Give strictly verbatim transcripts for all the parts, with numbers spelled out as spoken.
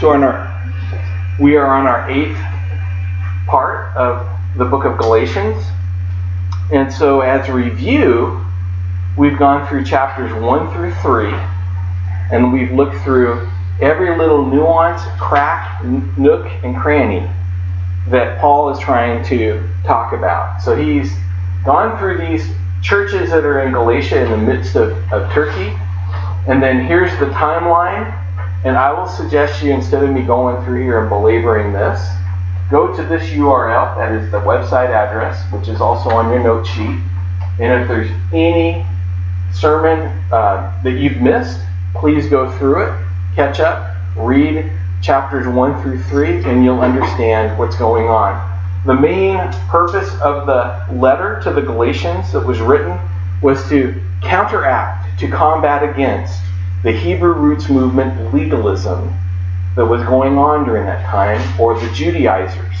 So on our, we are on our eighth part of the book of Galatians. And so as a review, we've gone through chapters one through three, and we've looked through every little nuance, crack, nook, and cranny that Paul is trying to talk about. So he's gone through these churches that are in Galatia in the midst of, of Turkey. And then here's the timeline. And I will suggest you, instead of me going through here and belaboring this, go to this U R L, that is the website address, which is also on your note sheet. And if there's any sermon uh, that you've missed, please go through it, catch up, read chapters one through three, and you'll understand what's going on. The main purpose of the letter to the Galatians that was written was to counteract, to combat against the Hebrew roots movement legalism that was going on during that time, or the Judaizers.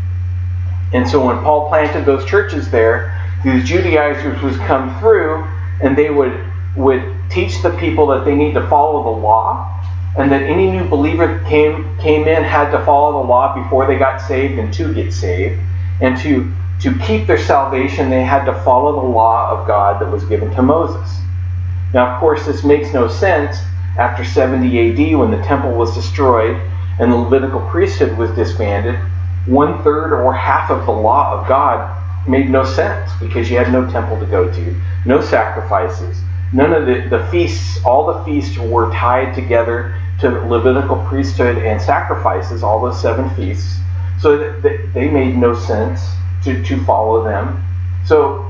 And so when Paul planted those churches there, these Judaizers would come through and they would, would teach the people that they need to follow the law, and that any new believer that came, came in had to follow the law before they got saved and to get saved. And to, to keep their salvation, they had to follow the law of God that was given to Moses. Now, of course, this makes no sense after seventy A D when the temple was destroyed and the Levitical priesthood was disbanded. One third or half of the law of God made no sense because you had no temple to go to, no sacrifices. None of the, the feasts, all the feasts were tied together to the Levitical priesthood and sacrifices, all those seven feasts. So that they made no sense to, to follow them. So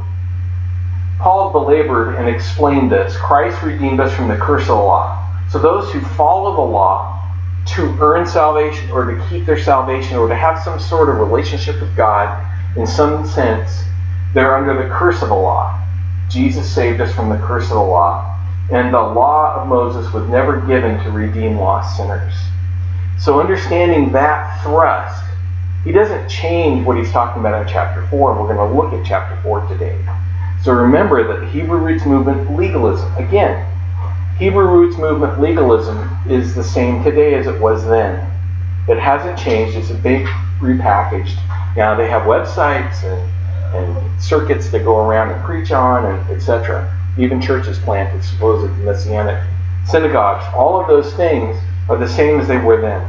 Paul belabored and explained this. Christ redeemed us from the curse of the law. So those who follow the law to earn salvation or to keep their salvation or to have some sort of relationship with God, in some sense, they're under the curse of the law. Jesus saved us from the curse of the law. And the law of Moses was never given to redeem lost sinners. So understanding that thrust, he doesn't change what he's talking about in chapter four. And we're going to look at chapter four today. So remember that Hebrew roots movement legalism. Again, Hebrew roots movement legalism is the same today as it was then. It hasn't changed. It's a big repackaged. Now they have websites and, and circuits that go around and preach on, and et cetera. Even churches planted, supposed Messianic synagogues. All of those things are the same as they were then.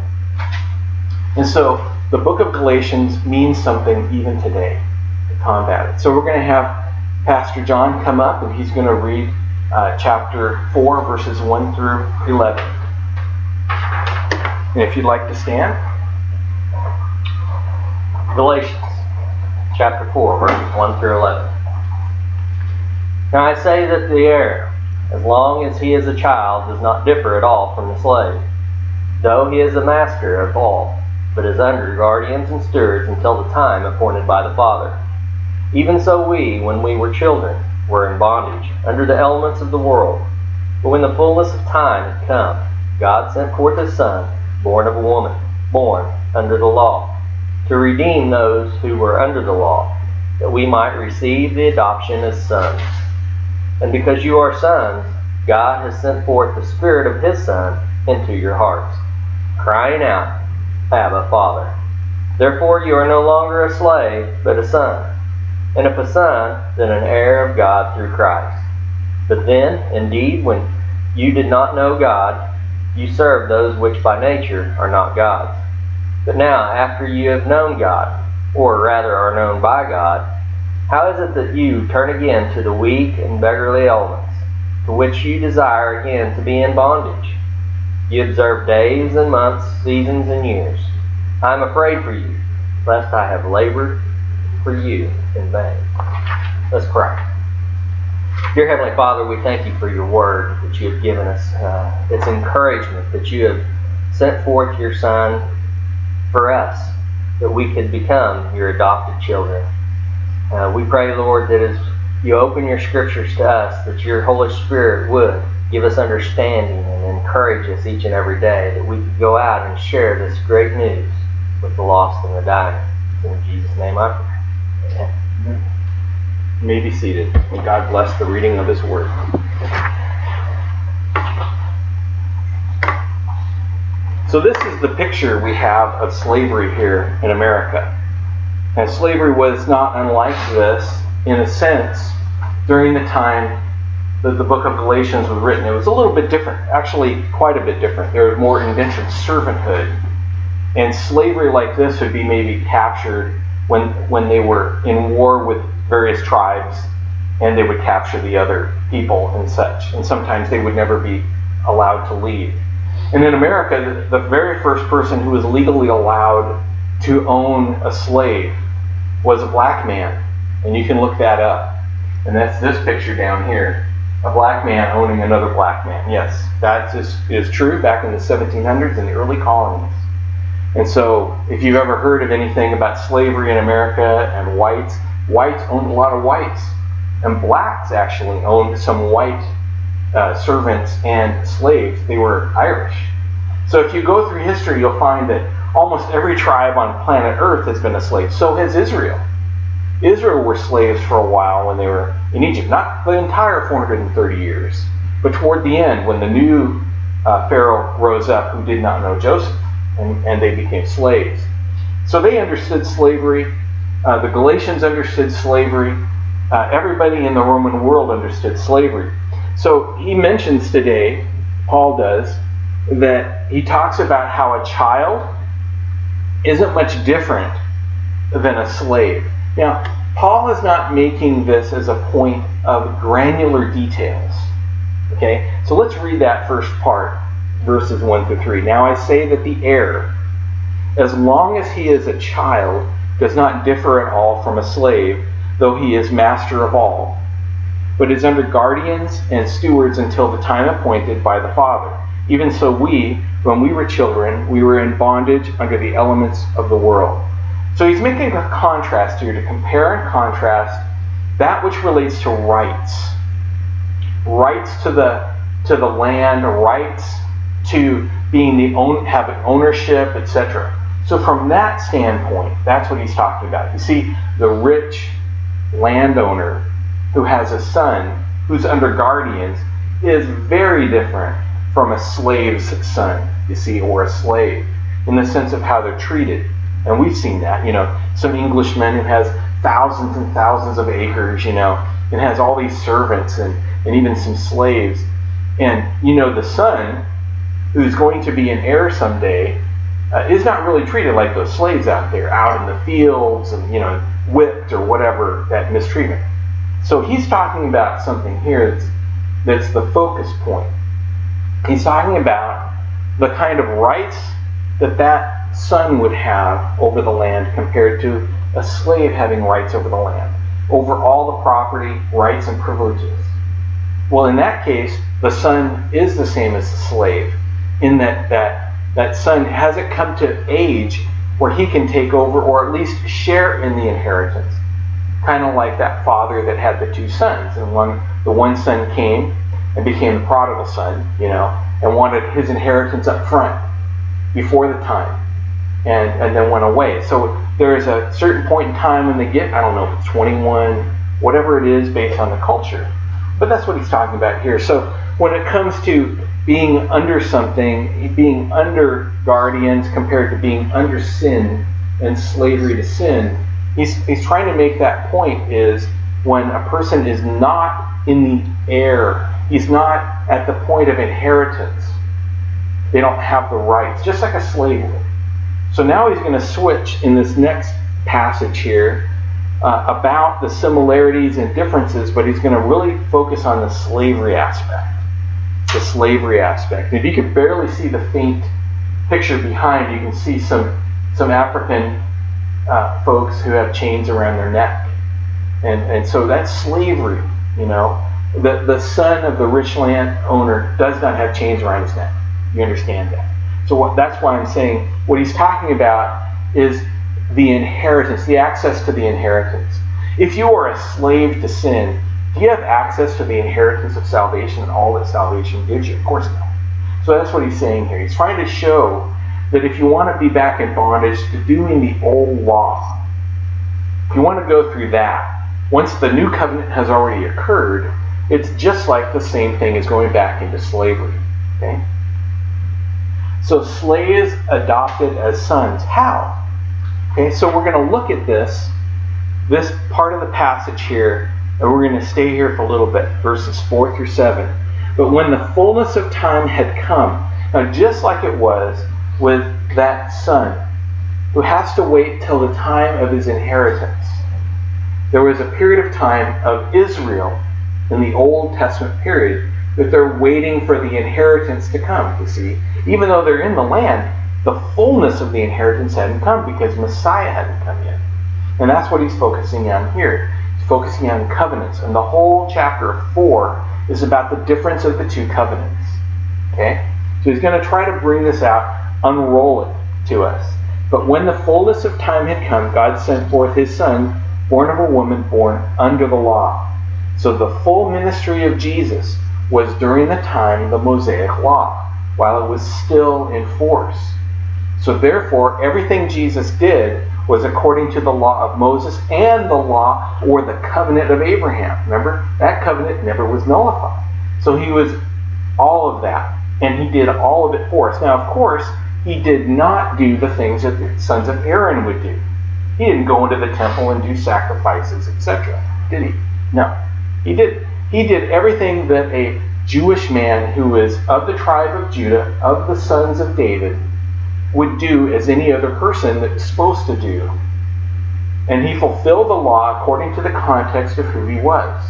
And so the book of Galatians means something even today to combat it. So we're going to have Pastor John come up, and he's going to read uh, chapter four, verses one through eleven. And if you'd like to stand. Galatians, chapter four, verses one through eleven. Now I say that the heir, as long as he is a child, does not differ at all from the slave, though he is the master of all, but is under guardians and stewards until the time appointed by the Father. Even so we, when we were children, were in bondage, under the elements of the world. But when the fullness of time had come, God sent forth His Son, born of a woman, born under the law, to redeem those who were under the law, that we might receive the adoption as sons. And because you are sons, God has sent forth the Spirit of His Son into your hearts, crying out, Abba, Father. Therefore you are no longer a slave, but a son. And if a son, then an heir of God through Christ. But then, indeed, when you did not know God, you served those which by nature are not God's. But now, after you have known God, or rather are known by God, how is it that you turn again to the weak and beggarly elements, to which you desire again to be in bondage? You observe days and months, seasons and years. I am afraid for you, lest I have labored for you in vain. Let's pray. Dear Heavenly Father, we thank you for your word that you have given us. Uh, it's encouragement that you have sent forth your Son for us, that we could become your adopted children. Uh, we pray, Lord, that as you open your scriptures to us, that your Holy Spirit would give us understanding and encourage us each and every day, that we could go out and share this great news with the lost and the dying. In Jesus' name I pray. Amen. You may be seated. May God bless the reading of His Word. So this is the picture we have of slavery here in America. And slavery was not unlike this in a sense during the time that the book of Galatians was written. It was a little bit different, actually quite a bit different. There was more indentured servanthood. And slavery like this would be maybe captured when, when they were in war with various tribes, and they would capture the other people and such. And sometimes they would never be allowed to leave. And in America, the very first person who was legally allowed to own a slave was a black man. And you can look that up. And that's this picture down here. A black man owning another black man. Yes, that is, is true back in the seventeen hundreds in the early colonies. And so, if you've ever heard of anything about slavery in America and whites, whites owned a lot of whites. And blacks actually owned some white uh, servants and slaves. They were Irish. So if you go through history, you'll find that almost every tribe on planet Earth has been a slave. So has Israel. Israel were slaves for a while when they were in Egypt. Not the entire four hundred thirty years, but toward the end when the new uh, Pharaoh rose up who did not know Joseph, and, and they became slaves. So they understood slavery. Uh, the Galatians understood slavery. Uh, everybody in the Roman world understood slavery. So he mentions today, Paul does, that he talks about how a child isn't much different than a slave. Now, Paul is not making this as a point of granular details. Okay? So let's read that first part, verses one through three. Now I say that the heir, as long as he is a child, does not differ at all from a slave, though he is master of all, but is under guardians and stewards until the time appointed by the Father. Even so we, when we were children, we were in bondage under the elements of the world. So he's making a contrast here to compare and contrast that which relates to rights. Rights to the to the land, rights to being the own having ownership, et cetera. So from that standpoint, that's what he's talking about. You see, the rich landowner who has a son who's under guardians is very different from a slave's son, you see, or a slave, in the sense of how they're treated. And we've seen that, you know, some Englishman who has thousands and thousands of acres, you know, and has all these servants and, and even some slaves. And, you know, the son, who's going to be an heir someday, uh, is not really treated like those slaves out there, out in the fields and, you know, whipped or whatever, that mistreatment. So he's talking about something here that's, that's the focus point. He's talking about the kind of rights that that son would have over the land compared to a slave having rights over the land, over all the property, rights, and privileges. Well, in that case, the son is the same as the slave, in that that, that son hasn't come to age where he can take over or at least share in the inheritance. Kind of like that father that had the two sons. And one, the one son came and became the prodigal son, you know, and wanted his inheritance up front before the time, and, and then went away. So there is a certain point in time when they get, I don't know if it's twenty-one, whatever it is based on the culture. But that's what he's talking about here. So when it comes to being under something, being under guardians compared to being under sin and slavery to sin, he's, he's trying to make that point is when a person is not in the air, he's not at the point of inheritance, they don't have the rights, just like a slave would. So now he's going to switch in this next passage here uh, about the similarities and differences, but he's going to really focus on the slavery aspect. The slavery aspect. If you can barely see the faint picture behind, you can see some some African uh, folks who have chains around their neck, and and so that's slavery. You know, the the son of the rich landowner does not have chains around his neck. You understand that? So what, that's why I'm saying what he's talking about is the inheritance, the access to the inheritance. If you are a slave to sin, do you have access to the inheritance of salvation and all that salvation gives you? Of course not. So that's what he's saying here. He's trying to show that if you want to be back in bondage to doing the old law, if you want to go through that, once the new covenant has already occurred, it's just like the same thing as going back into slavery. Okay? So slaves adopted as sons. How? Okay, so we're going to look at this, this part of the passage here, and we're going to stay here for a little bit, verses four through seven. But when the fullness of time had come, now just like it was with that son who has to wait till the time of his inheritance, there was a period of time of Israel in the Old Testament period that they're waiting for the inheritance to come, you see. Even though they're in the land, the fullness of the inheritance hadn't come because Messiah hadn't come yet. And that's what he's focusing on here. He's focusing on covenants. And the whole chapter four is about the difference of the two covenants. Okay? So he's going to try to bring this out, unroll it to us. But when the fullness of time had come, God sent forth his Son, born of a woman, born under the law. So the full ministry of Jesus was during the time of the Mosaic law, while it was still in force. So therefore, everything Jesus did was according to the law of Moses and the law or the covenant of Abraham. Remember, that covenant never was nullified. So he was all of that, and he did all of it for us. Now, of course, he did not do the things that the sons of Aaron would do. He didn't go into the temple and do sacrifices, et cetera. Did he? No. He did. He did everything that a Jewish man who is of the tribe of Judah, of the sons of David, would do as any other person that was supposed to do. And he fulfilled the law according to the context of who he was.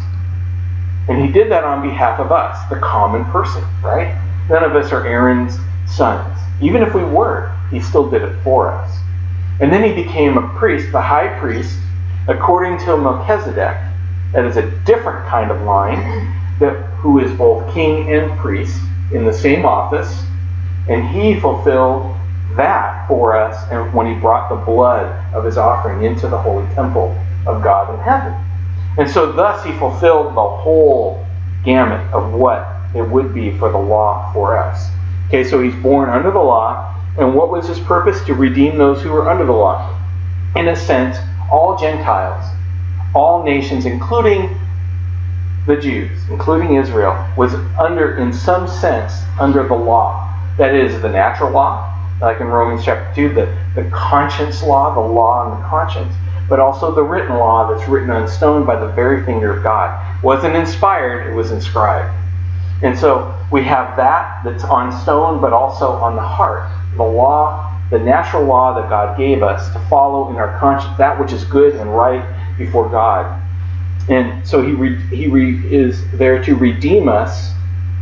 And he did that on behalf of us, the common person, right? None of us are Aaron's sons. Even if we were, he still did it for us. And then he became a priest, the high priest, according to Melchizedek. That is a different kind of line, that who is both king and priest in the same office. And he fulfilled that for us and when he brought the blood of his offering into the holy temple of God in heaven. And so thus he fulfilled the whole gamut of what it would be for the law for us. Okay, so he's born under the law, and what was his purpose? To redeem those who were under the law. In a sense, all Gentiles, all nations, including the Jews, including Israel, was under, in some sense, under the law. That is, the natural law, like in Romans chapter two, the, the conscience law, the law and the conscience, but also the written law that's written on stone by the very finger of God. It wasn't inspired, it was inscribed. And so we have that that's on stone, but also on the heart. The law, the natural law that God gave us to follow in our conscience, that which is good and right before God. And so he re, he re, is there to redeem us,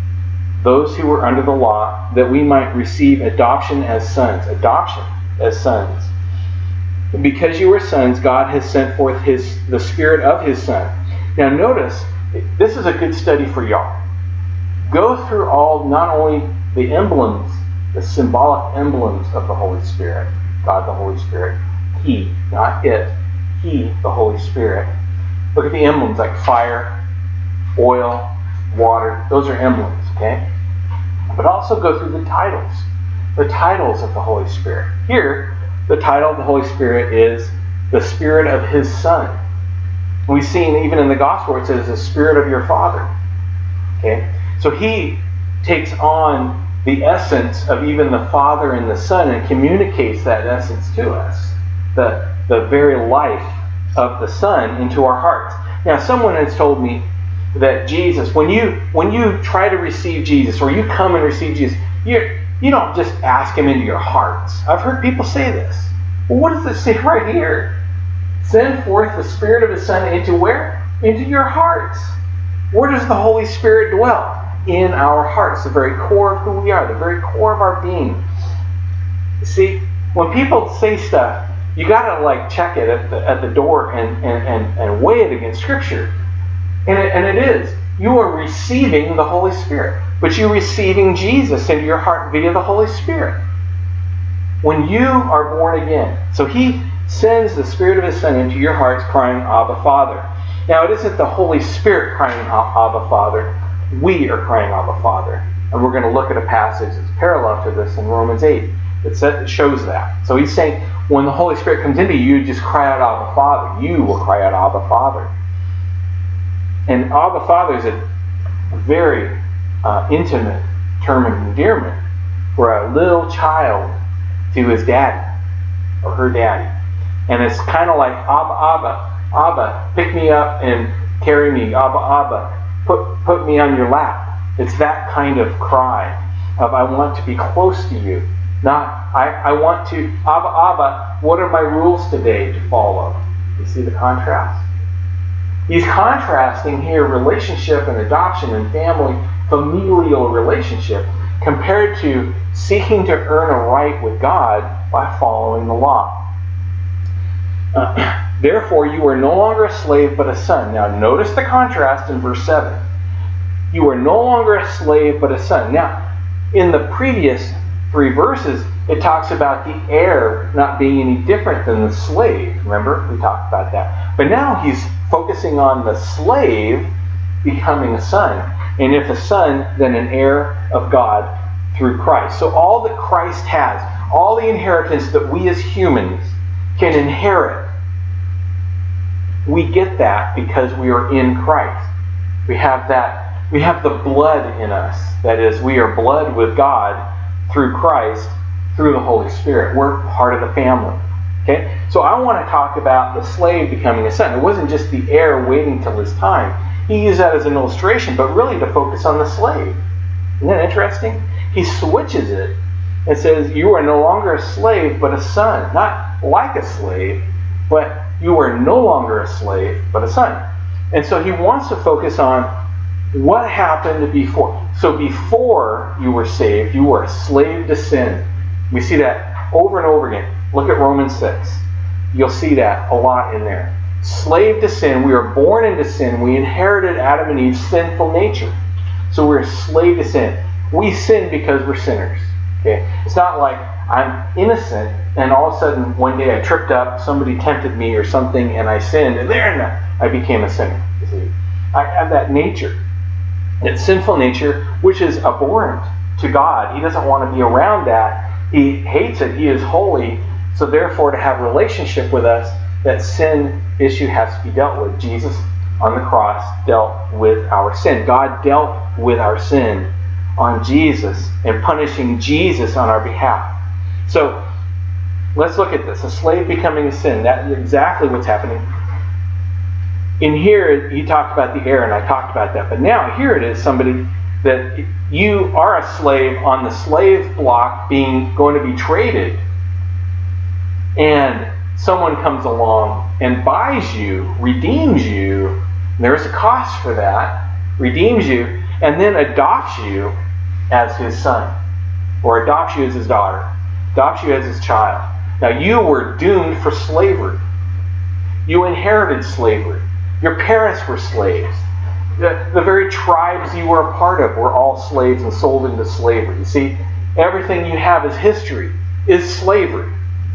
those who were under the law, that we might receive adoption as sons. Adoption as sons. Because you are sons, God has sent forth his the Spirit of his Son. Now notice, this is a good study for y'all. Go through all, not only the emblems, the symbolic emblems of the Holy Spirit. God the Holy Spirit. He, not it. He, the Holy Spirit. Look at the emblems like fire, oil, water. Those are emblems, okay? But also go through the titles. The titles of the Holy Spirit. Here, the title of the Holy Spirit is the Spirit of his Son. We've seen even in the Gospel it says the Spirit of your Father. Okay? So he takes on the essence of even the Father and the Son and communicates that essence to us. The, the very life of the Son into our hearts. Now, someone has told me that Jesus, when you when you try to receive Jesus, or you come and receive Jesus, you you don't just ask him into your hearts. I've heard people say this. Well, what does it say right here? Send forth the Spirit of his Son into where? Into your hearts. Where does the Holy Spirit dwell? In our hearts, the very core of who we are, the very core of our being. You see, when people say stuff, you gotta like check it at the at the door and and, and, and weigh it against Scripture. And it, and it is. You are receiving the Holy Spirit. But you're receiving Jesus into your heart via the Holy Spirit. When you are born again. So he sends the Spirit of his Son into your hearts crying, Abba, Father. Now it isn't the Holy Spirit crying, Abba, Father. We are crying, Abba, Father. And we're going to look at a passage that's parallel to this in Romans eight that shows that. So he's saying, when the Holy Spirit comes into you, you just cry out, Abba, Father. You will cry out, Abba, Father. And Abba, Father is a very uh, intimate term of endearment. for a little child to his daddy or her daddy. And it's kind of like, Abba, Abba, Abba, pick me up and carry me. Abba, Abba, put, put me on your lap. It's that kind of cry of, I want to be close to you. Not, I, I want to, Abba, Abba, what are my rules today to follow? You see the contrast? He's contrasting here relationship and adoption and family, familial relationship, compared to seeking to earn a right with God by following the law. Uh, Therefore, you are no longer a slave, but a son. Now, notice the contrast in verse seven. You are no longer a slave, but a son. Now, in the previous three verses, it talks about the heir not being any different than the slave. Remember? We talked about that. But now he's focusing on the slave becoming a son. And if a son, then an heir of God through Christ. So all that Christ has, all the inheritance that we as humans can inherit, we get that because we are in Christ. We have that. We have the blood in us. That is, we are blood with God through Christ, through the Holy Spirit. We're part of the family. Okay? So I want to talk about the slave becoming a son. It wasn't just the heir waiting till his time. He used that as an illustration, but really to focus on the slave. Isn't that interesting? He switches it and says, you are no longer a slave, but a son. Not like a slave, but you are no longer a slave, but a son. And so he wants to focus on what happened before. So before you were saved, you were a slave to sin. We see that over and over again. Look at Romans six. You'll see that a lot in there. Slave to sin. We were born into sin. We inherited Adam and Eve's sinful nature. So we're a slave to sin. We sin because we're sinners. Okay? It's not like I'm innocent and all of a sudden one day I tripped up, somebody tempted me or something, and I sinned, and there I became a sinner. You see? I have that nature. It's sinful nature, which is abhorrent to God. He doesn't want to be around that. He hates it. He is holy. So therefore, to have a relationship with us, that sin issue has to be dealt with. Jesus on the cross dealt with our sin. God dealt with our sin on Jesus and punishing Jesus on our behalf. So let's look at this. A slave becoming a sin. That's exactly what's happening. In here, he talked about the heir, and I talked about that. But now, here it is, somebody that you are a slave on the slave block being going to be traded. And someone comes along and buys you, redeems you. There's a cost for that. Redeems you, and then adopts you as his son. Or adopts you as his daughter. Adopts you as his child. Now, you were doomed for slavery. You inherited slavery. Your parents were slaves. The, the very tribes you were a part of were all slaves and sold into slavery. You see, everything you have as history is slavery.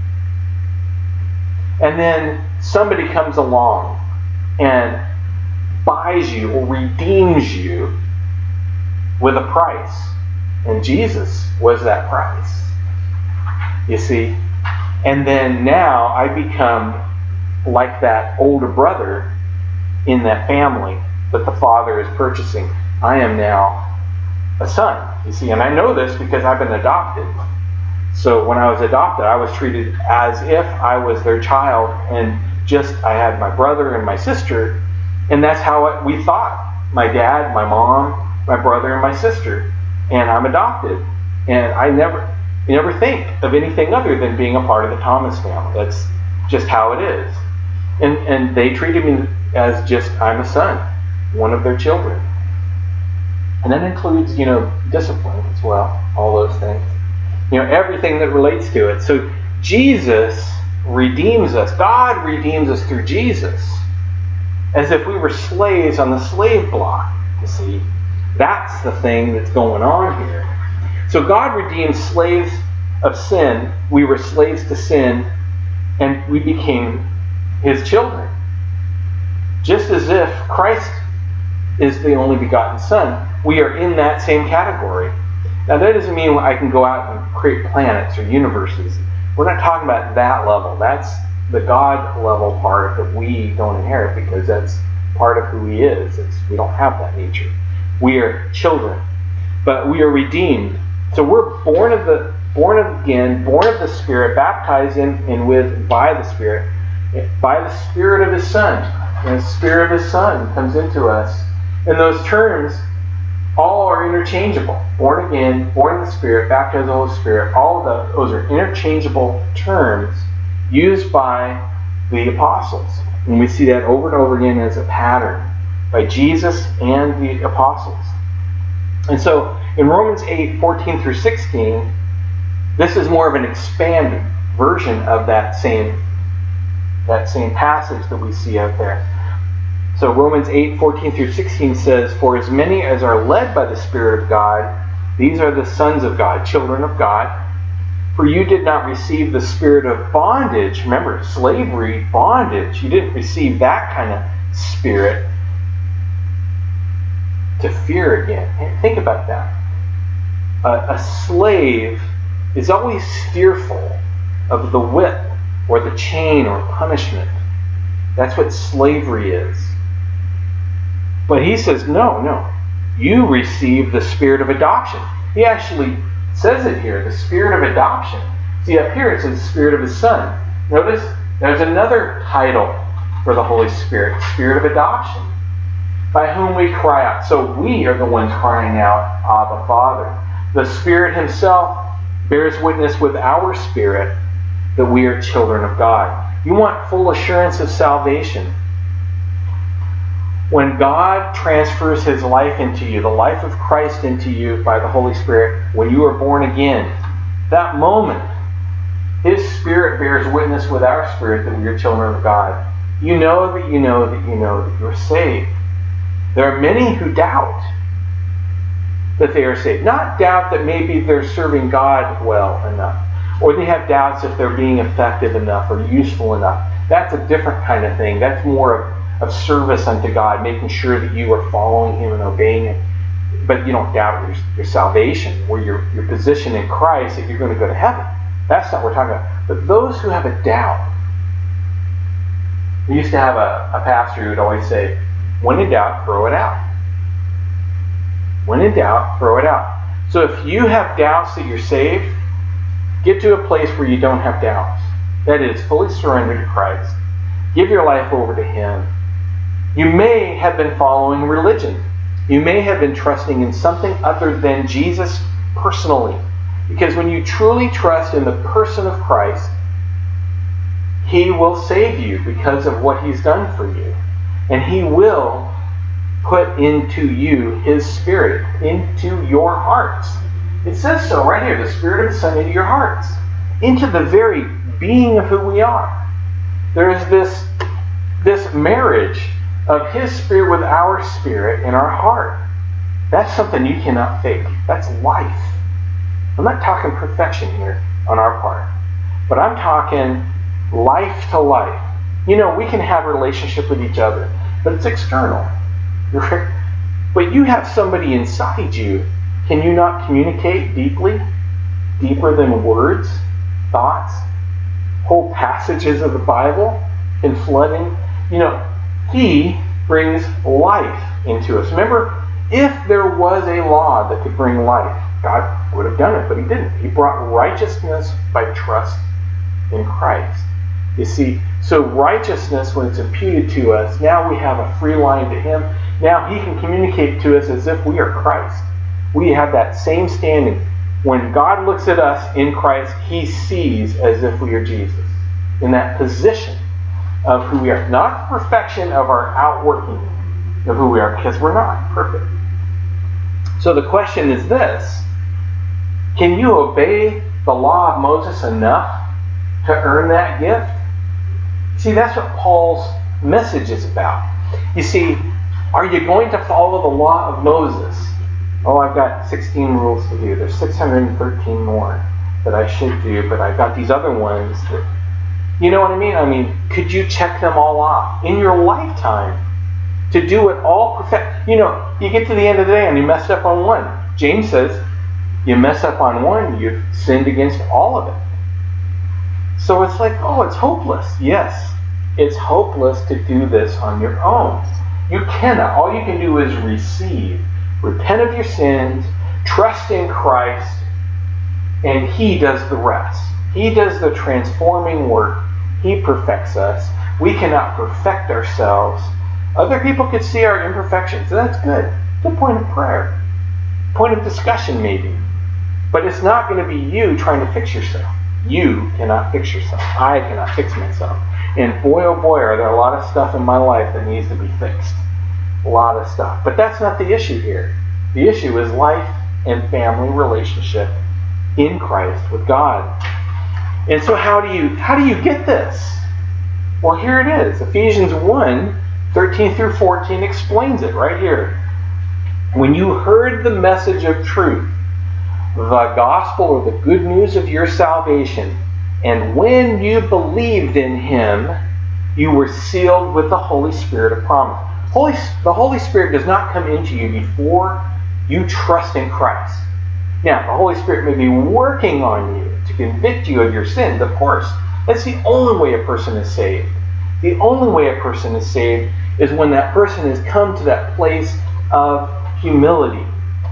And then somebody comes along and buys you or redeems you with a price. And Jesus was that price. You see? And then now I become like that older brother in that family that the father is purchasing. I am now a son, you see, and I know this because I've been adopted. So when I was adopted, I was treated as if I was their child, and just I had my brother and my sister, and that's how it, we thought. My dad, my mom, my brother, and my sister, and I'm adopted. And I never, you never think of anything other than being a part of the Thomas family. That's just how it is. And and they treated me as just, I'm a son, one of their children. And that includes, you know, discipline as well, all those things. You know, everything that relates to it. So Jesus redeems us. God redeems us through Jesus. As if we were slaves on the slave block, you see. That's the thing that's going on here. So God redeemed slaves of sin. We were slaves to sin, and we became his children. Just as if Christ is the only begotten Son, we are in that same category. Now that doesn't mean I can go out and create planets or universes. We're not talking about that level. That's the God level part that we don't inherit because that's part of who he is. It's, we don't have that nature. We are children. But we are redeemed So we're born of the born again, born of the Spirit, baptized in and with by the Spirit, by the Spirit of His Son. And the Spirit of His Son comes into us. And those terms all are interchangeable. Born again, born of the Spirit, baptized in the Holy Spirit. All of those are interchangeable terms used by the apostles. And we see that over and over again as a pattern by Jesus and the apostles. And so in Romans eight, fourteen through sixteen, this is more of an expanded version of that same, that same passage that we see out there. So Romans eight, fourteen through sixteen says, "For as many as are led by the Spirit of God, these are the sons of God, children of God. For you did not receive the spirit of bondage." Remember, slavery, bondage. You didn't receive that kind of spirit to fear again. Think about that. A, a slave is always fearful of the whip or the chain or punishment. That's what slavery is. But he says, no, no. You receive the spirit of adoption. He actually says it here, the spirit of adoption. See, up here it says the Spirit of His Son. Notice there's another title for the Holy Spirit, Spirit of adoption, by whom we cry out. So we are the ones crying out, Abba, Father. The Spirit Himself bears witness with our spirit that we are children of God. You want full assurance of salvation. When God transfers His life into you, the life of Christ into you by the Holy Spirit, when you are born again, that moment, His Spirit bears witness with our spirit that we are children of God. You know that you know that you know that you're saved. There are many who doubt that they are saved. Not doubt that maybe they're serving God well enough, or they have doubts if they're being effective enough or useful enough. That's a different kind of thing. That's more of, of service unto God, making sure that you are following Him and obeying Him. But you don't doubt your, your salvation, or your, your position in Christ, that you're going to go to heaven. That's not what we're talking about. But those who have a doubt. We used to have a, a pastor who would always say, when in doubt, throw it out. When in doubt, throw it out. So if you have doubts that you're saved, get to a place where you don't have doubts. That is, fully surrender to Christ. Give your life over to Him. You may have been following religion. You may have been trusting in something other than Jesus personally. Because when you truly trust in the person of Christ, He will save you because of what He's done for you. And He will put into you His Spirit, into your hearts. It says so right here, the Spirit of His Son into your hearts, into the very being of who we are. There is this, this marriage of His Spirit with our spirit in our heart. That's something you cannot fake. That's life. I'm not talking perfection here on our part, but I'm talking life to life. You know, we can have a relationship with each other, but it's external. But you have somebody inside you. Can you not communicate deeply? Deeper than words, thoughts, whole passages of the Bible can flood in? You know, He brings life into us. Remember, if there was a law that could bring life, God would have done it, but He didn't. He brought righteousness by trust in Christ. You see, so righteousness, when it's imputed to us, now we have a free line to Him. Now He can communicate to us as if we are Christ. We have that same standing. When God looks at us in Christ, He sees as if we are Jesus. In that position of who we are. Not the perfection of our outworking of who we are, because we're not perfect. So the question is this: can you obey the law of Moses enough to earn that gift? See, that's what Paul's message is about. You see, are you going to follow the law of Moses? Oh, I've got sixteen rules to do. There's six hundred thirteen more that I should do, but I've got these other ones that, you know what I mean? I mean, could you check them all off in your lifetime to do it all perfect? You know, you get to the end of the day and you messed up on one. James says, you mess up on one, you've sinned against all of it. So it's like, oh, it's hopeless. Yes, it's hopeless to do this on your own. You cannot. All you can do is receive. Repent of your sins, trust in Christ, and He does the rest. He does the transforming work. He perfects us. We cannot perfect ourselves. Other people could see our imperfections, and that's good. It's a point of prayer, point of discussion maybe. But it's not going to be you trying to fix yourself. You cannot fix yourself. I cannot fix myself. And boy, oh boy, are there a lot of stuff in my life that needs to be fixed. A lot of stuff. But that's not the issue here. The issue is life and family relationship in Christ with God. And so how do you how do you get this? Well, here it is. Ephesians one, thirteen through fourteen explains it right here. When you heard the message of truth, the gospel or the good news of your salvation, and when you believed in Him, you were sealed with the Holy Spirit of promise. Holy, the Holy Spirit does not come into you before you trust in Christ. Now, the Holy Spirit may be working on you to convict you of your sins, of course. That's the only way a person is saved. The only way a person is saved is when that person has come to that place of humility.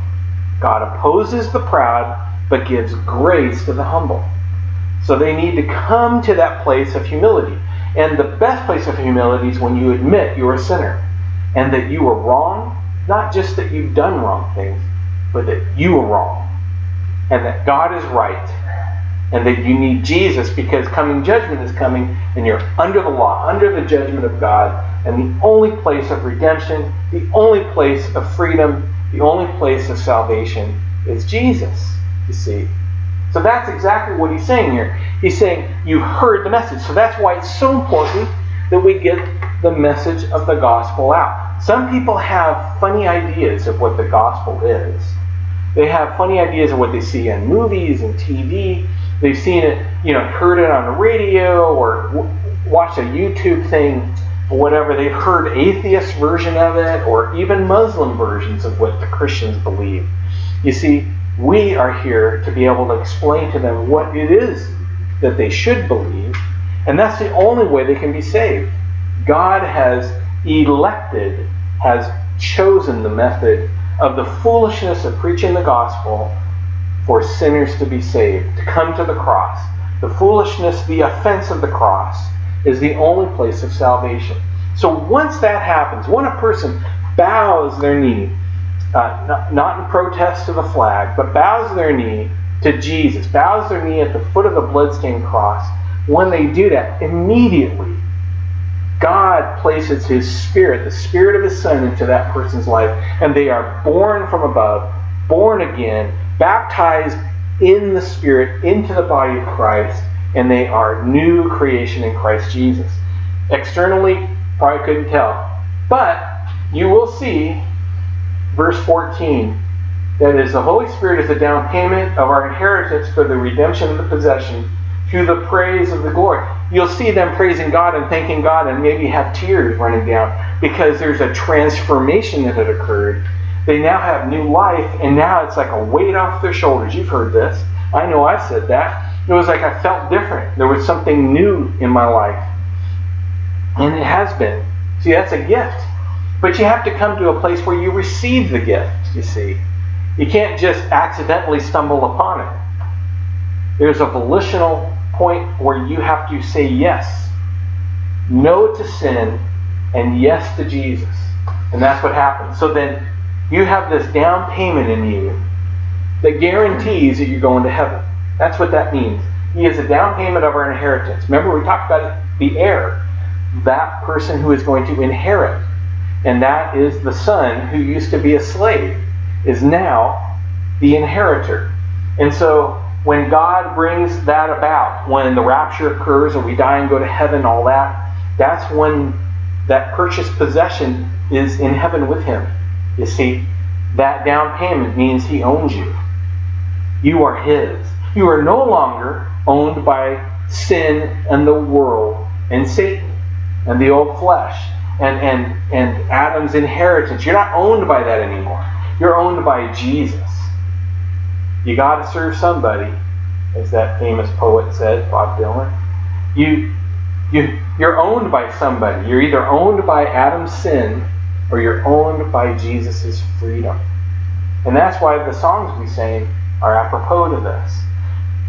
God opposes the proud, but gives grace to the humble. So they need to come to that place of humility. And the best place of humility is when you admit you're a sinner and that you are wrong, not just that you've done wrong things, but that you are wrong and that God is right and that you need Jesus because coming judgment is coming and you're under the law, under the judgment of God, and the only place of redemption, the only place of freedom, the only place of salvation is Jesus, you see. So that's exactly what he's saying here. He's saying, you heard the message. So that's why it's so important that we get the message of the gospel out. Some people have funny ideas of what the gospel is. They have funny ideas of what they see in movies and T V. They've seen it, you know, heard it on the radio or w- watched a YouTube thing or whatever. They've heard atheist version of it or even Muslim versions of what the Christians believe. You see, we are here to be able to explain to them what it is that they should believe, and that's the only way they can be saved. God has elected, has chosen the method of the foolishness of preaching the gospel for sinners to be saved, to come to the cross. The foolishness, the offense of the cross is the only place of salvation. So once that happens, when a person bows their knee, Uh, not, not in protest to the flag, but bows their knee to Jesus, bows their knee at the foot of the bloodstained cross. When they do that, immediately God places His Spirit, the Spirit of His Son, into that person's life, and they are born from above, born again, baptized in the Spirit into the body of Christ, and they are new creation in Christ Jesus. Externally, probably couldn't tell, but you will see verse fourteen, that is, the Holy Spirit is the down payment of our inheritance for the redemption of the possession through the praise of the glory. You'll see them praising God and thanking God and maybe have tears running down because there's a transformation that had occurred. They now have new life, and now it's like a weight off their shoulders. You've heard this. I know I've said that. It was like I felt different. There was something new in my life. And it has been. See, that's a gift. But you have to come to a place where you receive the gift, you see. You can't just accidentally stumble upon it. There's a volitional point where you have to say yes. No to sin and yes to Jesus. And that's what happens. So then you have this down payment in you that guarantees that you're going to heaven. That's what that means. He is a down payment of our inheritance. Remember we talked about the heir. That person who is going to inherit. And that is the son who used to be a slave, is now the inheritor. And so when God brings that about, when the rapture occurs or we die and go to heaven, all that, that's when that purchased possession is in heaven with Him. You see, that down payment means He owns you. You are His. You are no longer owned by sin and the world and Satan and the old flesh. And, and, and Adam's inheritance. You're not owned by that anymore. You're owned by Jesus. You got to serve somebody, as that famous poet said, Bob Dylan. You, you, you're owned by somebody. You're either owned by Adam's sin or you're owned by Jesus' freedom. And that's why the songs we sing are apropos to this.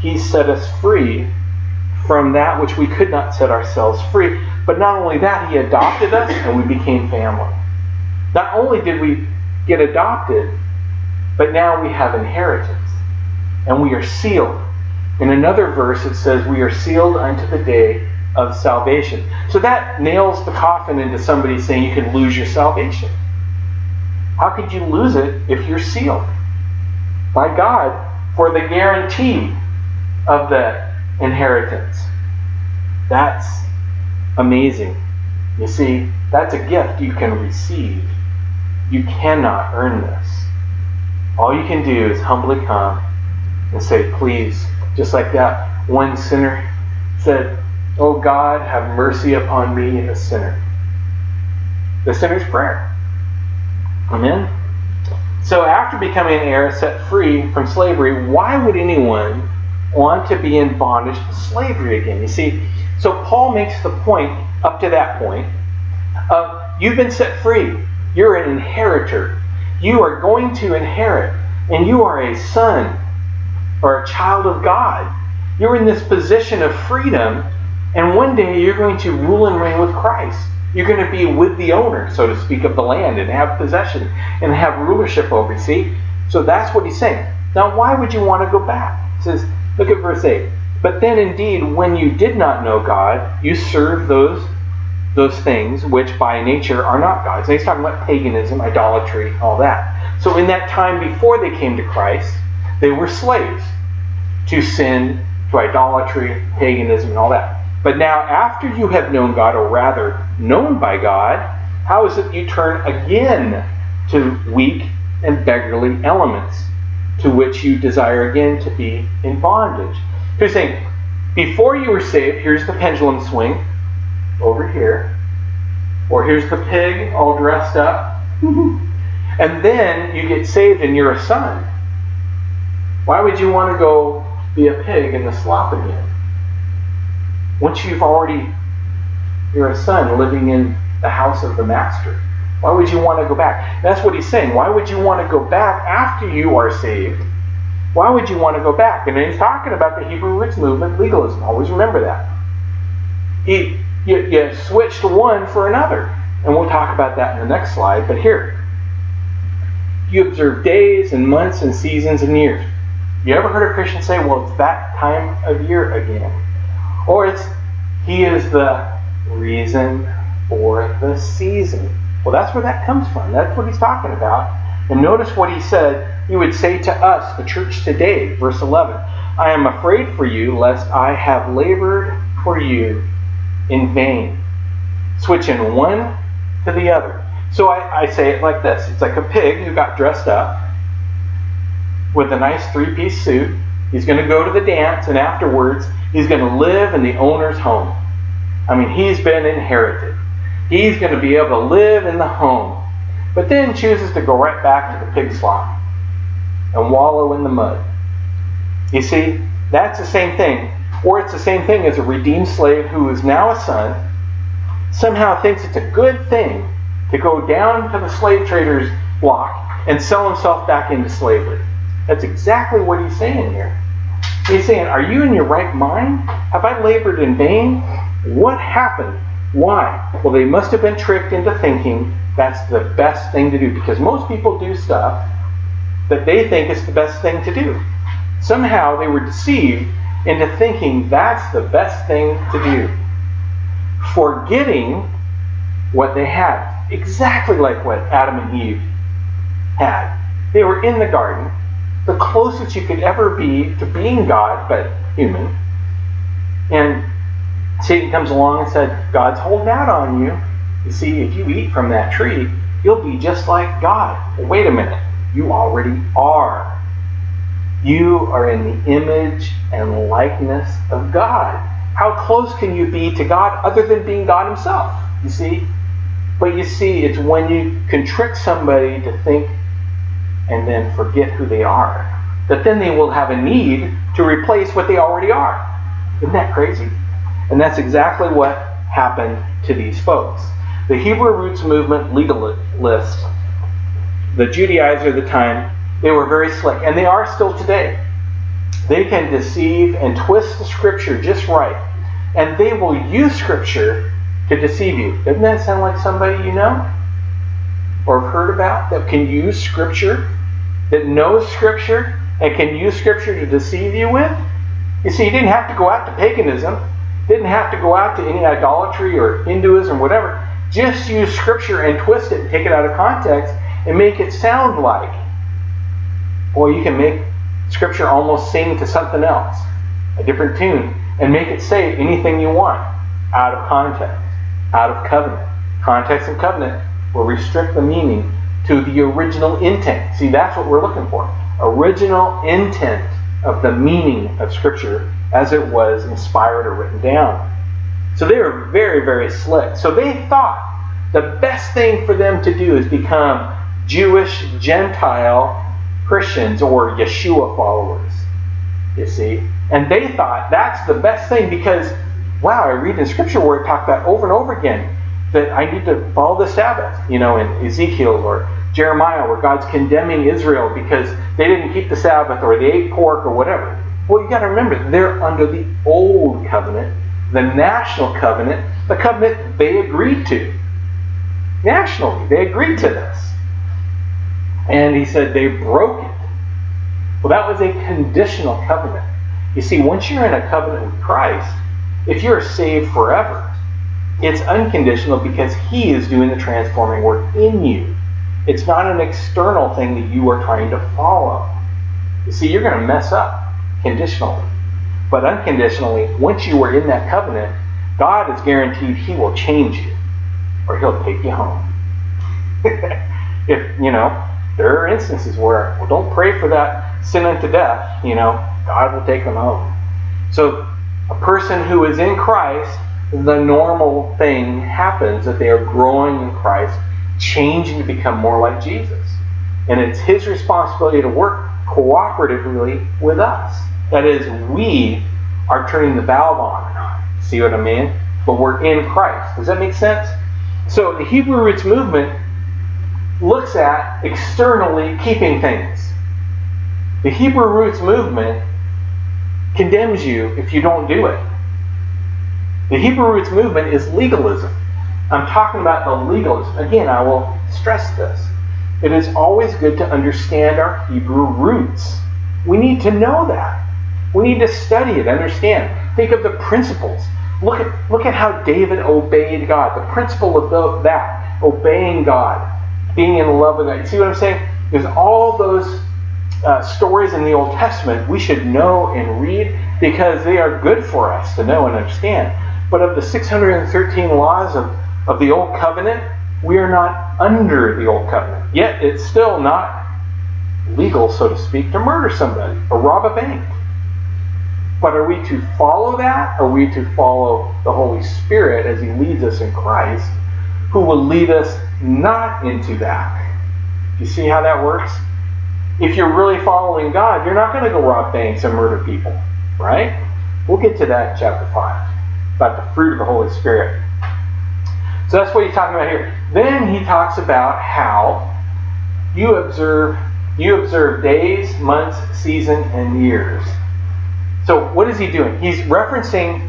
He set us free from that which we could not set ourselves free. But not only that, He adopted us and we became family. Not only did we get adopted, but now we have inheritance. And we are sealed. In another verse it says we are sealed unto the day of salvation. So that nails the coffin into somebody saying you can lose your salvation. How could you lose it if you're sealed by God for the guarantee of the inheritance? That's amazing. You see, that's a gift you can receive. You cannot earn this. All you can do is humbly come and say, please, just like that one sinner said, "Oh God, have mercy upon me, a sinner." The sinner's prayer. Amen? So after becoming an heir set free from slavery, why would anyone want to be in bondage to slavery again? You see, so Paul makes the point up to that point of you've been set free. You're an inheritor. You are going to inherit. And you are a son or a child of God. You're in this position of freedom. And one day you're going to rule and reign with Christ. You're going to be with the owner, so to speak, of the land and have possession and have rulership over it. See? So that's what he's saying. Now, why would you want to go back? He says, look at verse eight. But then indeed, when you did not know God, you served those, those things which by nature are not God's. And he's talking about paganism, idolatry, all that. So in that time before they came to Christ, they were slaves to sin, to idolatry, paganism, and all that. But now after you have known God, or rather known by God, how is it you turn again to weak and beggarly elements, to which you desire again to be in bondage? So he's saying, before you were saved, here's the pendulum swing, over here. Or here's the pig all dressed up. And then you get saved and you're a son. Why would you want to go be a pig in the slop again? Once you've already, you're a son living in the house of the master. Why would you want to go back? That's what he's saying. Why would you want to go back after you are saved? Why would you want to go back? And then he's talking about the Hebrew roots movement, legalism. Always remember that. He, you, you switched one for another. And we'll talk about that in the next slide. But here, you observe days and months and seasons and years. You ever heard a Christian say, well, it's that time of year again? Or it's, he is the reason for the season. Well, that's where that comes from. That's what he's talking about. And notice what he said. He would say to us, the church today, verse eleven, I am afraid for you, lest I have labored for you in vain. Switching one to the other. So I, I say it like this. It's like a pig who got dressed up with a nice three-piece suit. He's going to go to the dance, and afterwards, he's going to live in the owner's home. I mean, he's been inherited. He's going to be able to live in the home, but then chooses to go right back to the pig slop and wallow in the mud. You see, that's the same thing. Or it's the same thing as a redeemed slave who is now a son, somehow thinks it's a good thing to go down to the slave trader's block and sell himself back into slavery. That's exactly what he's saying here. He's saying, are you in your right mind? Have I labored in vain? What happened? Why? Well, they must have been tricked into thinking that's the best thing to do, because most people do stuff that they think is the best thing to do. Somehow they were deceived into thinking that's the best thing to do, forgetting what they had, exactly like what Adam and Eve had. They were in the garden, the closest you could ever be to being God, but human. And Satan comes along and said, God's holding out on you. You see, if you eat from that tree, you'll be just like God. Well, wait a minute. You already are. You are in the image and likeness of God. How close can you be to God other than being God himself? You see? But you see, it's when you can trick somebody to think and then forget who they are, that then they will have a need to replace what they already are. Isn't that crazy? And that's exactly what happened to these folks. The Hebrew roots movement legalists, the Judaizers of the time, they were very slick, and they are still today. They can deceive and twist the Scripture just right. And they will use Scripture to deceive you. Doesn't that sound like somebody you know? Or have heard about that can use Scripture? That knows Scripture and can use Scripture to deceive you with? You see, you didn't have to go out to paganism. Didn't have to go out to any idolatry or Hinduism, whatever. Just use Scripture and twist it and take it out of context and make it sound like. Boy, you can make Scripture almost sing to something else, a different tune, and make it say anything you want out of context, out of covenant. Context and covenant will restrict the meaning to the original intent. See, that's what we're looking for. Original intent of the meaning of Scripture as it was inspired or written down. So they were very, very slick. So they thought the best thing for them to do is become Jewish Gentile Christians or Yeshua followers. You see? And they thought that's the best thing because, wow, I read in Scripture where it talked about over and over again that I need to follow the Sabbath, you know, in Ezekiel or Jeremiah, where God's condemning Israel because they didn't keep the Sabbath or they ate pork or whatever. Well, you got to remember, they're under the old covenant, the national covenant, the covenant they agreed to. Nationally, they agreed to this. And he said they broke it. Well, that was a conditional covenant. You see, once you're in a covenant with Christ, if you're saved forever, it's unconditional because He is doing the transforming work in you. It's not an external thing that you are trying to follow. You see, you're going to mess up conditionally. But unconditionally, once you are in that covenant, God is guaranteed He will change you or He'll take you home. If, you know, there are instances where, well, don't pray for that sin unto death, you know, God will take them home. So a person who is in Christ, the normal thing happens that they are growing in Christ, changing to become more like Jesus. And it's His responsibility to work cooperatively with us. That is, we are turning the valve on and on. See what I mean? But we're in Christ. Does that make sense? So the Hebrew Roots movement looks at externally keeping things. The Hebrew Roots movement condemns you if you don't do it. The Hebrew Roots movement is legalism. I'm talking about the legalism. Again, I will stress this. It is always good to understand our Hebrew roots. We need to know that. We need to study it, understand. Think of the principles. Look at, look at how David obeyed God. The principle of the, that, obeying God, being in love with God. See what I'm saying? There's all those uh, stories in the Old Testament we should know and read because they are good for us to know and understand. But of the six hundred thirteen laws of, of the Old Covenant, we are not under the Old Covenant. Yet it's still not legal, so to speak, to murder somebody or rob a bank. But are we to follow that? Or are we to follow the Holy Spirit as He leads us in Christ, who will lead us not into that? Do you see how that works? If you're really following God, you're not going to go rob banks and murder people, right? We'll get to that in chapter five, about the fruit of the Holy Spirit. So that's what he's talking about here. Then he talks about how you observe you observe days, months, season, and years. So what is he doing? He's referencing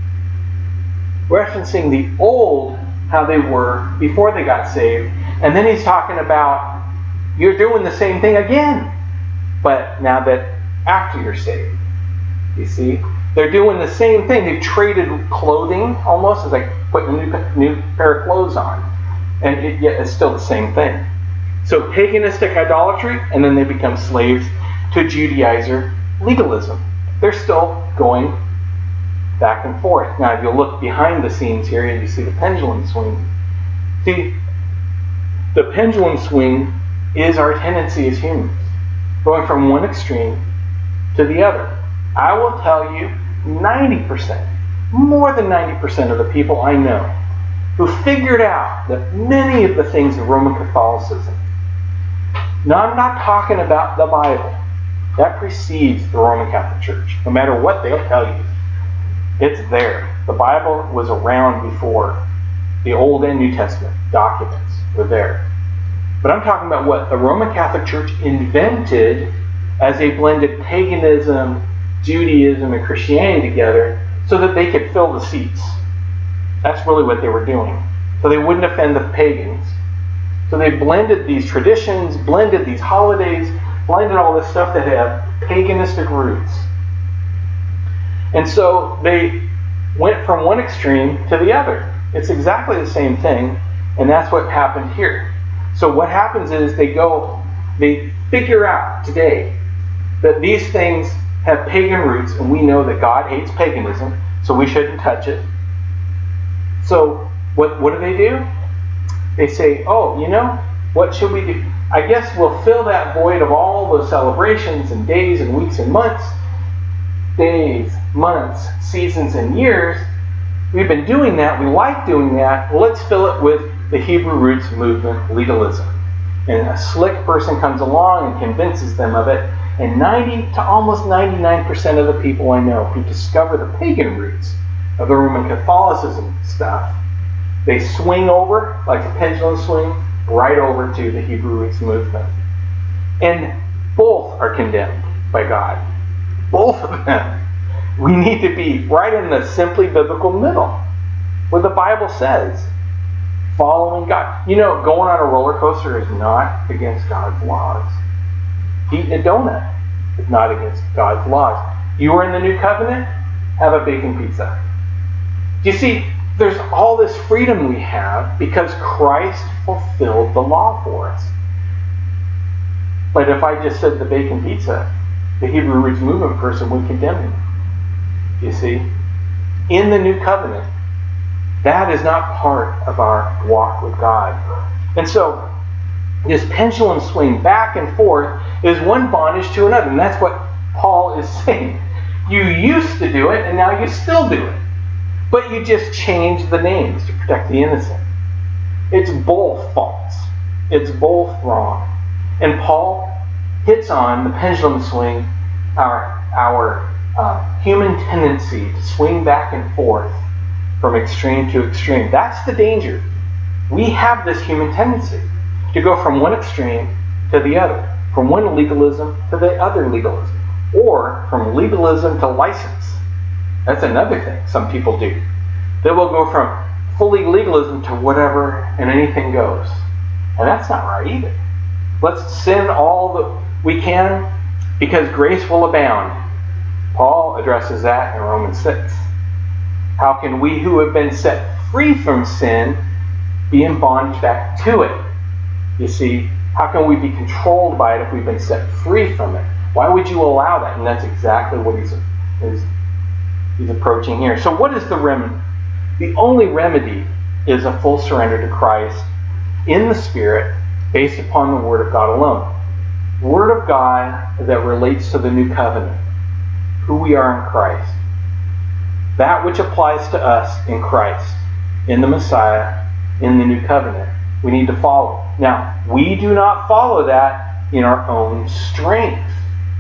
referencing the old, how they were before they got saved, and then he's talking about you're doing the same thing again, but now that after you're saved. You see? They're doing the same thing. They've traded clothing almost. It's like putting a new, new pair of clothes on. And it, yet it's still the same thing. So paganistic idolatry, and then they become slaves to Judaizer legalism. They're still going back and forth. Now if you look behind the scenes here and you see the pendulum swing. See, the pendulum swing is our tendency as humans. Going from one extreme to the other. I will tell you, ninety percent, more than ninety percent of the people I know who figured out that many of the things of Roman Catholicism, now I'm not talking about the Bible, that precedes the Roman Catholic Church, no matter what they'll tell you. It's there. The Bible was around before the Old and New Testament documents were there. But I'm talking about what the Roman Catholic Church invented as a blended paganism Judaism and Christianity together so that they could fill the seats. That's really what they were doing. So they wouldn't offend the pagans. So they blended these traditions, blended these holidays, blended all this stuff that had paganistic roots. And so they went from one extreme to the other. It's exactly the same thing, and that's what happened here. So what happens is they go, they figure out today that these things have pagan roots, and we know that God hates paganism, so we shouldn't touch it. So what, what do they do? They say, oh, you know, what should we do? I guess we'll fill that void of all those celebrations and days and weeks and months, days, months, seasons, and years. We've been doing that. We like doing that. Well, let's fill it with the Hebrew roots movement, legalism. And a slick person comes along and convinces them of it. And ninety to almost ninety-nine percent of the people I know who discover the pagan roots of the Roman Catholicism stuff, they swing over, like a pendulum swing, right over to the Hebrew roots movement. And both are condemned by God. Both of them. We need to be right in the simply biblical middle, where the Bible says, following God. You know, going on a roller coaster is not against God's laws. Eating a donut is not against God's laws. You are in the new covenant, have a bacon pizza. You see, there's all this freedom we have because Christ fulfilled the law for us. But if I just said the bacon pizza, the Hebrew roots movement person would condemn me. You see, in the new covenant, that is not part of our walk with God. And so, this pendulum swing back and forth is one bondage to another. And that's what Paul is saying. You used to do it, and now you still do it. But you just change the names to protect the innocent. It's both false. It's both wrong. And Paul hits on the pendulum swing, our, our uh, human tendency to swing back and forth from extreme to extreme. That's the danger. We have this human tendency to go from one extreme to the other, from one legalism to the other legalism, or from legalism to license. That's another thing some people do. They will go from fully legalism to whatever and anything goes. And that's not right either. Let's sin all that we can because grace will abound. Paul addresses that in Romans six. How can we who have been set free from sin be in bondage back to it? You see, how can we be controlled by it if we've been set free from it? Why would you allow that? And that's exactly what he's, he's, he's approaching here. So what is the remedy? The only remedy is a full surrender to Christ in the Spirit based upon the Word of God alone. Word of God that relates to the new covenant, who we are in Christ. That which applies to us in Christ, in the Messiah, in the new covenant. We need to follow. Now, we do not follow that in our own strength.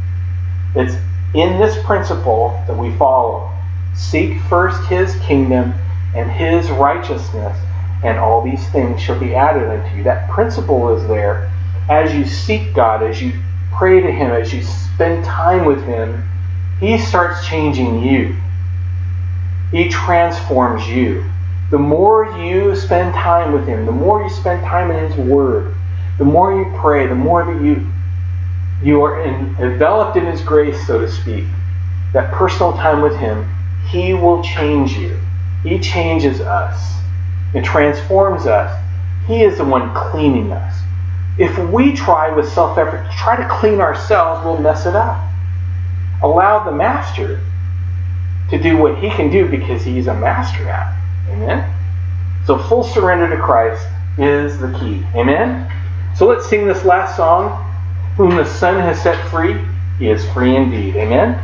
It's in this principle that we follow. Seek first His kingdom and His righteousness, and all these things shall be added unto you. That principle is there as you seek God, as you pray to Him, as you spend time with Him. He starts changing you. He transforms you. The more you spend time with Him, the more you spend time in His Word, the more you pray, the more that you you are in, enveloped in His grace, so to speak, that personal time with Him, He will change you. He changes us and transforms us. He is the one cleaning us. If we try with self-effort to try to clean ourselves, we'll mess it up. Allow the Master to do what He can do because He's a master at it. Amen? So full surrender to Christ is the key. Amen? So let's sing this last song. Whom the Son has set free, he is free indeed. Amen?